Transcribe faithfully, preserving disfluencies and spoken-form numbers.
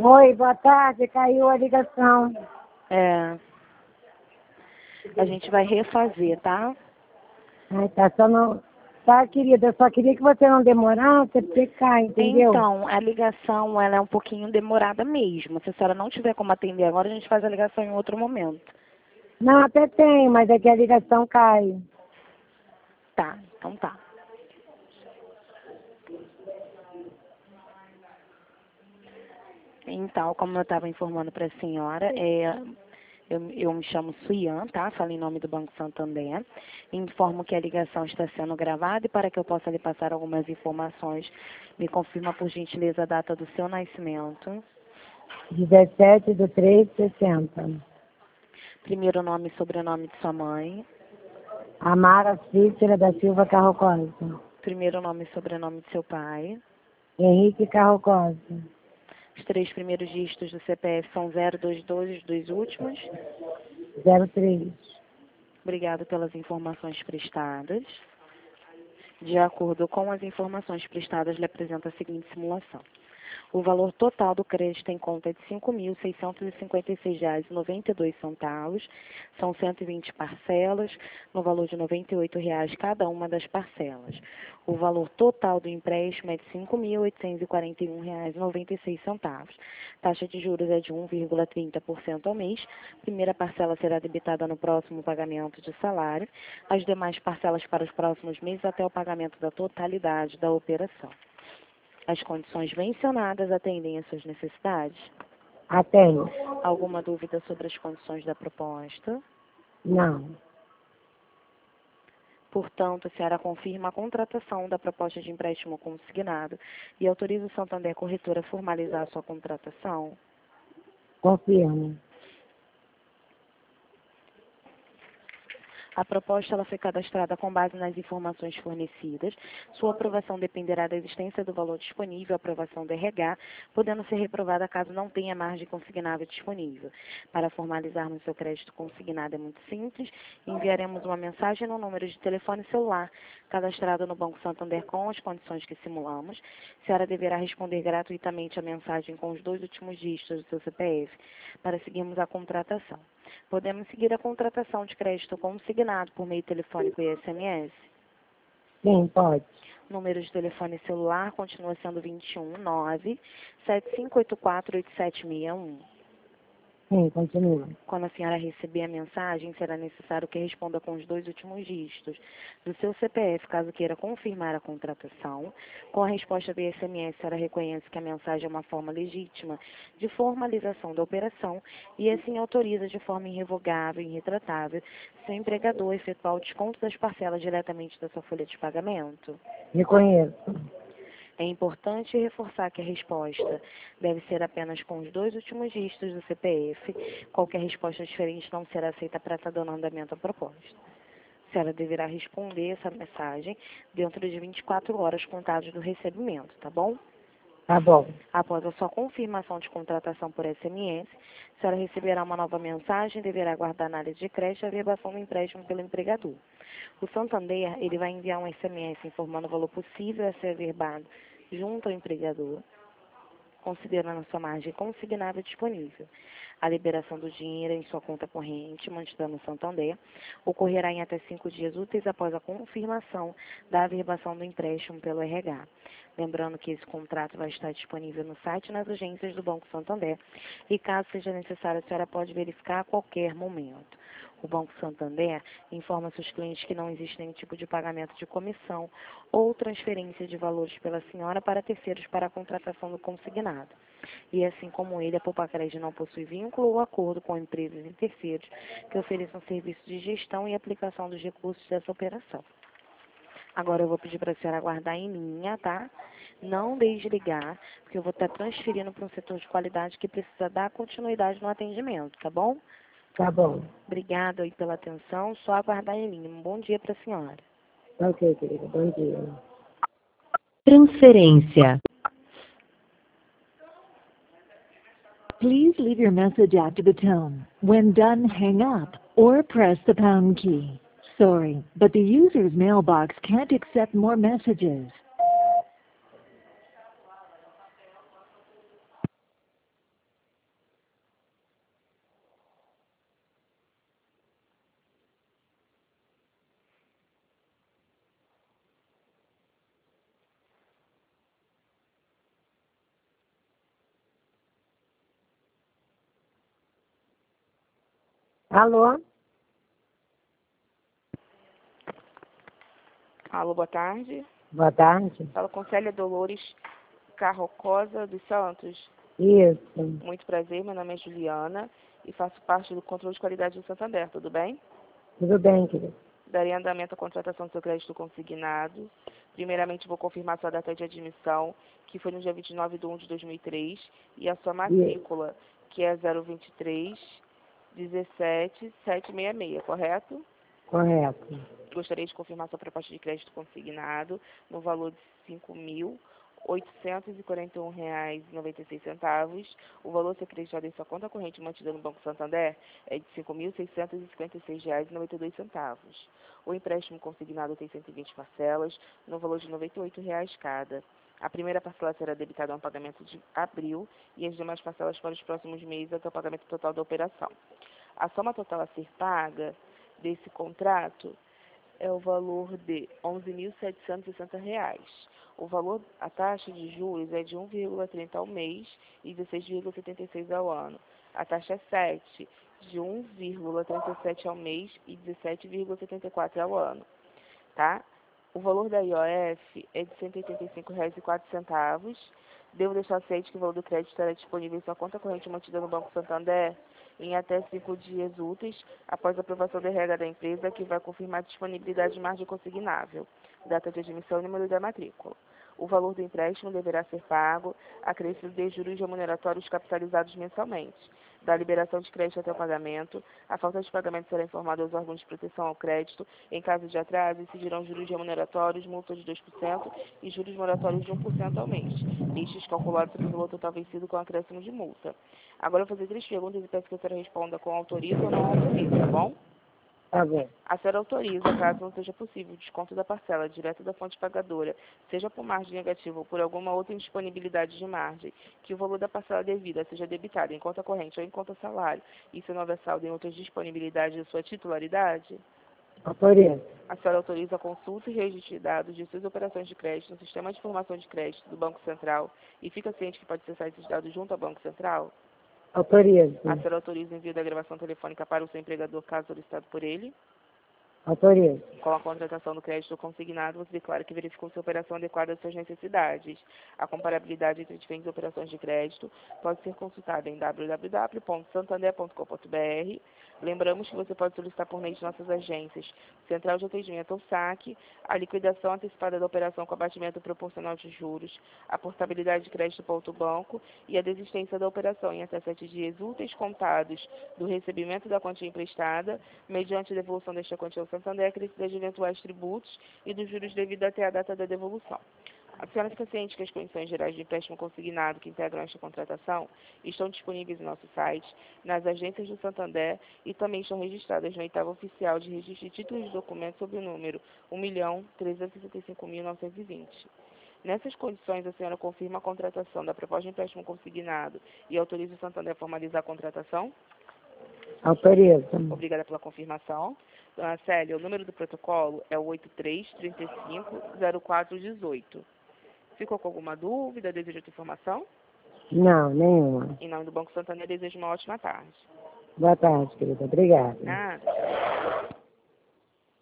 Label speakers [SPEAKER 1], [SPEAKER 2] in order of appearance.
[SPEAKER 1] Oi, boa tarde, caiu a ligação.
[SPEAKER 2] É. A gente vai refazer, tá?
[SPEAKER 1] Ai, tá, só não... Tá, querida, eu só queria que você não demorasse, porque cai, entendeu?
[SPEAKER 2] Então, a ligação, ela é um pouquinho demorada mesmo. Se a senhora não tiver como atender agora, a gente faz a ligação em outro momento.
[SPEAKER 1] Não, até tem, mas é que a ligação cai.
[SPEAKER 2] Tá, então tá. Então, como eu estava informando para a senhora, é, eu, eu me chamo Suian, tá? Falo em nome do Banco Santander. Informo que a ligação está sendo gravada e para que eu possa lhe passar algumas informações, me confirma por gentileza a data do seu nascimento.
[SPEAKER 1] dezessete de três de sessenta.
[SPEAKER 2] Primeiro nome e sobrenome de sua mãe.
[SPEAKER 1] Amara Cícera da Silva Carro Costa.
[SPEAKER 2] Primeiro nome e sobrenome de seu pai.
[SPEAKER 1] Henrique Carro Costa.
[SPEAKER 2] Os três primeiros dígitos do C P F são zero dois dois, os dois últimos.
[SPEAKER 1] zero três.
[SPEAKER 2] Obrigado pelas informações prestadas. De acordo com as informações prestadas, lhe apresento a seguinte simulação. O valor total do crédito em conta é de cinco mil seiscentos e cinquenta e seis reais e noventa e dois centavos. São cento e vinte parcelas, no valor de noventa e oito reais cada uma das parcelas. O valor total do empréstimo é de cinco mil oitocentos e quarenta e um reais e noventa e seis centavos. Taxa de juros é de um vírgula trinta por cento ao mês. Primeira parcela será debitada no próximo pagamento de salário. As demais parcelas para os próximos meses até o pagamento da totalidade da operação. As condições mencionadas atendem às suas necessidades?
[SPEAKER 1] Atende.
[SPEAKER 2] Alguma dúvida sobre as condições da proposta?
[SPEAKER 1] Não.
[SPEAKER 2] Portanto, a senhora confirma a contratação da proposta de empréstimo consignado e autoriza o Santander Corretora a formalizar a sua contratação?
[SPEAKER 1] Confirmo.
[SPEAKER 2] A proposta ela foi cadastrada com base nas informações fornecidas. Sua aprovação dependerá da existência do valor disponível, aprovação do R H, podendo ser reprovada caso não tenha margem consignável disponível. Para formalizarmos seu crédito consignado é muito simples. Enviaremos uma mensagem no número de telefone celular cadastrado no Banco Santander com as condições que simulamos. A senhora deverá responder gratuitamente a mensagem com os dois últimos dígitos do seu C P F para seguirmos a contratação. Podemos seguir a contratação de crédito consignado por meio telefônico e S M S?
[SPEAKER 1] Sim, pode.
[SPEAKER 2] Número de telefone celular continua sendo vinte e um, nove, sete cinco oito quatro, oito sete seis um.
[SPEAKER 1] Sim, continua.
[SPEAKER 2] Quando a senhora receber a mensagem, será necessário que responda com os dois últimos dígitos do seu C P F, caso queira confirmar a contratação. Com a resposta via S M S, a senhora reconhece que a mensagem é uma forma legítima de formalização da operação e assim autoriza de forma irrevogável e irretratável seu empregador a efetuar o desconto das parcelas diretamente da sua folha de pagamento.
[SPEAKER 1] Reconheço.
[SPEAKER 2] É importante reforçar que a resposta deve ser apenas com os dois últimos dígitos do C P F. Qualquer resposta diferente não será aceita para estar dando andamento à proposta. A senhora deverá responder essa mensagem dentro de vinte e quatro horas contadas do recebimento, tá bom?
[SPEAKER 1] Tá bom.
[SPEAKER 2] Após a sua confirmação de contratação por S M S, a senhora receberá uma nova mensagem e deverá aguardar na área de crédito a averbação do empréstimo pelo empregador. O Santander ele vai enviar um S M S informando o valor possível a ser averbado junto ao empregador, considerando a sua margem consignável disponível. A liberação do dinheiro em sua conta corrente, mantida no Santander, ocorrerá em até cinco dias úteis após a confirmação da averbação do empréstimo pelo R H. Lembrando que esse contrato vai estar disponível no site e nas agências do Banco Santander e, caso seja necessário, a senhora pode verificar a qualquer momento. O Banco Santander informa seus clientes que não existe nenhum tipo de pagamento de comissão ou transferência de valores pela senhora para terceiros para a contratação do consignado. E assim como ele, a Poupa-Crédito não possui vínculo ou acordo com empresas e terceiros que ofereçam serviços de gestão e aplicação dos recursos dessa operação. Agora eu vou pedir para a senhora aguardar em linha, tá? Não desligar, porque eu vou estar transferindo para um setor de qualidade que precisa dar continuidade no atendimento, tá bom?
[SPEAKER 1] Tá bom.
[SPEAKER 2] Obrigada aí pela atenção. Só aguardar em linha. Um bom dia para a senhora.
[SPEAKER 1] Ok, querida. Bom dia.
[SPEAKER 3] Transferência. Please leave your message after the tone. When done, hang up or press the pound key. Sorry, but the user's mailbox can't accept more messages.
[SPEAKER 1] Alô?
[SPEAKER 2] Alô, boa tarde.
[SPEAKER 1] Boa tarde.
[SPEAKER 2] Fala com Célia Dolores Carrocosa dos Santos.
[SPEAKER 1] Isso.
[SPEAKER 2] Muito prazer, meu nome é Juliana e faço parte do controle de qualidade do Santander, tudo bem?
[SPEAKER 1] Tudo bem, querido.
[SPEAKER 2] Darei andamento à contratação do seu crédito consignado. Primeiramente, vou confirmar sua data de admissão, que foi no dia vinte e nove de um de dois mil e três, e a sua matrícula, que é zero vinte e três, dezessete, setecentos e sessenta e seis, correto?
[SPEAKER 1] Correto.
[SPEAKER 2] Gostaria de confirmar sua proposta de crédito consignado no valor de cinco mil oitocentos e quarenta e um reais e noventa e seis centavos. O valor a ser acreditado em sua conta corrente mantida no Banco Santander é de cinco mil seiscentos e cinquenta e seis reais e noventa e dois centavos. O empréstimo consignado tem cento e vinte parcelas, no valor de noventa e oito reais cada. A primeira parcela será debitada no pagamento de abril e as demais parcelas para os próximos meses até o pagamento total da operação. A soma total a ser paga desse contrato é o valor de onze mil setecentos e sessenta reais. O valor, a taxa de juros é de um vírgula trinta ao mês e dezesseis vírgula setenta e seis ao ano. A taxa é sete, de um vírgula trinta e sete ao mês e dezessete vírgula setenta e quatro ao ano. Tá? O valor da I O F é de cento e oitenta e cinco reais e quatro centavos. Devo deixar ciente que o valor do crédito estará disponível em sua conta corrente mantida no Banco Santander em até cinco dias úteis após a aprovação da regra da empresa, que vai confirmar a disponibilidade de margem consignável, data de admissão e número da matrícula. O valor do empréstimo deverá ser pago acrescido de juros remuneratórios capitalizados mensalmente. Da liberação de crédito até o pagamento, a falta de pagamento será informada aos órgãos de proteção ao crédito. Em caso de atraso, incidirão juros remuneratórios, multa de dois por cento e juros moratórios de um por cento ao mês. Estes calculados sobre o valor total vencido com acréscimo de multa. Agora eu vou fazer três perguntas e peço que a senhora responda com autoriza ou não autoriza, tá bom?
[SPEAKER 1] Tá bom.
[SPEAKER 2] A senhora autoriza, caso não seja possível, o desconto da parcela direto da fonte pagadora, seja por margem negativa ou por alguma outra indisponibilidade de margem, que o valor da parcela devida seja debitado em conta corrente ou em conta salário, e se não houver saldo em outras disponibilidades de sua titularidade?
[SPEAKER 1] Autoriza.
[SPEAKER 2] A senhora autoriza a consulta e registro de dados de suas operações de crédito no Sistema de Informação de Crédito do Banco Central e fica ciente que pode acessar esses dados junto ao Banco Central?
[SPEAKER 1] Autoriza.
[SPEAKER 2] A senhora autoriza o envio da gravação telefônica para o seu empregador, caso solicitado por ele?
[SPEAKER 1] Autoriza.
[SPEAKER 2] Com a contratação do crédito consignado, você declara que verificou se a operação adequada às suas necessidades. A comparabilidade entre diferentes operações de crédito pode ser consultada em w w w ponto santander ponto com ponto b r. Lembramos que você pode solicitar por meio de nossas agências, Central de Atendimento ou S A C, a liquidação antecipada da operação com abatimento proporcional de juros, a portabilidade de crédito para outro banco e a desistência da operação em até sete dias úteis contados do recebimento da quantia emprestada, mediante devolução desta quantia ao Santander, acrescida de eventuais tributos e dos juros devidos até a data da devolução. A senhora fica ciente que as condições gerais de empréstimo consignado que integram esta contratação estão disponíveis em nosso site, nas agências do Santander e também estão registradas no oitavo oficial de registro de títulos de documentos sob o número um milhão trezentos e sessenta e cinco mil novecentos e vinte. Nessas condições, a senhora confirma a contratação da proposta de empréstimo consignado e autoriza o Santander a formalizar a contratação?
[SPEAKER 1] Autoriza.
[SPEAKER 2] Obrigada pela confirmação. Dona Célia, o número do protocolo é o oito três três cinco zero quatro um oito. Ficou com alguma dúvida? Deseja outra informação?
[SPEAKER 1] Não, nenhuma.
[SPEAKER 2] Em nome do Banco Santander, desejo uma ótima tarde.
[SPEAKER 1] Boa tarde, querida. Obrigada.
[SPEAKER 2] Nada.